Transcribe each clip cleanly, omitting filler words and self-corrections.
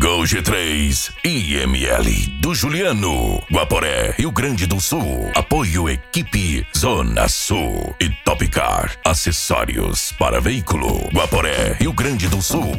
Gol G3, IML do Juliano, Guaporé, Rio Grande do Sul. Apoio Equipe Zona Sul e Topcar, acessórios para veículo, Guaporé, Rio Grande do Sul.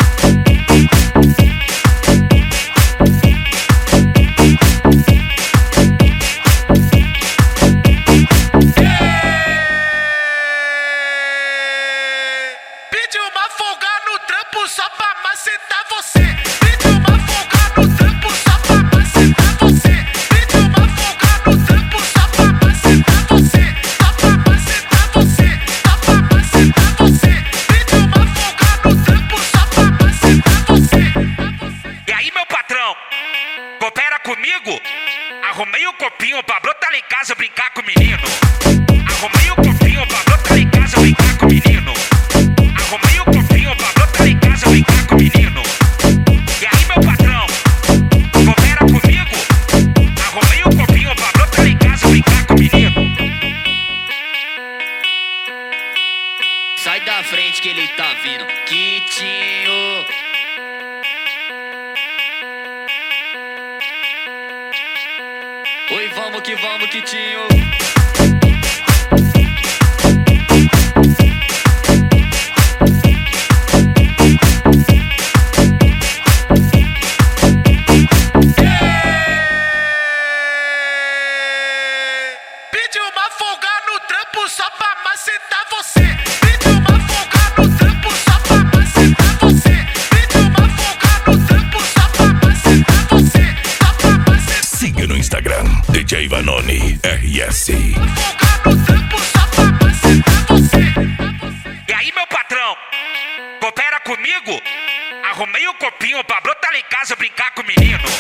Pedi uma folga no trampo só pra macetar você. Pedi uma folga no trampo só pra macetar você. Pedi uma folga no trampo só pra macetar você. Só pra macetar você. Só pra macetar você. Pedi uma folga no trampo só pra macetar você. E aí, meu patrão, coopera comigo? Arrumei um copinho pra brotar lá em casa brincar com o menino. Arrumei um copinho pra brotar lá em casa brincar com o menino. Arrumei um copinho pra brotar lá em casa brincar com o menino. E aí, meu patrão, coopera comigo? Arrumei um copinho pra brotar lá em casa brincar com o menino. Sai da frente que ele tá vindo, Quitinho. Oi, vamos, Quitinho. Pedi uma folga no trampo só pra macetar você. Pedi uma folga no trampo só pra macetar você. Pedi uma folga no trampo só pra macetar você. Só pra macetar. Siga no Instagram, DJ Vanoni RS. Folga no trampo só pra macetar você. E aí, meu patrão, coopera comigo? Arrumei um copinho pra brotar lá em casa brincar com o menino.